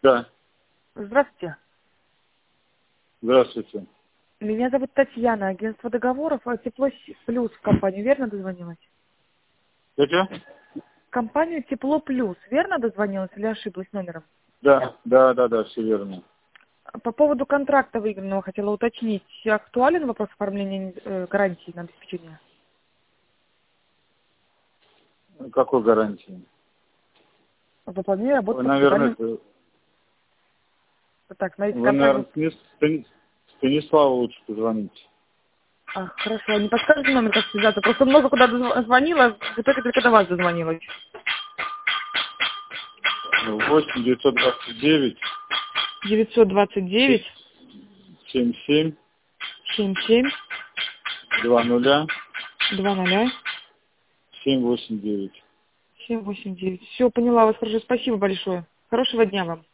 Да. Здравствуйте. Здравствуйте. Меня зовут Татьяна, агентство договоров, Тепло Плюс в компанию, верно дозвонилась? Это? В компанию Тепло Плюс, верно дозвонилась или ошиблась номером? Да, все верно. По поводу контракта выигранного хотела уточнить, актуален вопрос оформления гарантии на обеспечение? Какой гарантии? Выполнение работ Вы, по наверное, капитальному... Так, смотрите, вы, контракт... наверное, Станиславу лучше позвоните. Хорошо, не подскажете номер, как связаться? Просто много куда звонила, в итоге только до вас дозвонилась. 8-929 929 77 77 20 20 789. 789. Все, поняла вас, хорошо. Спасибо большое. Хорошего дня вам.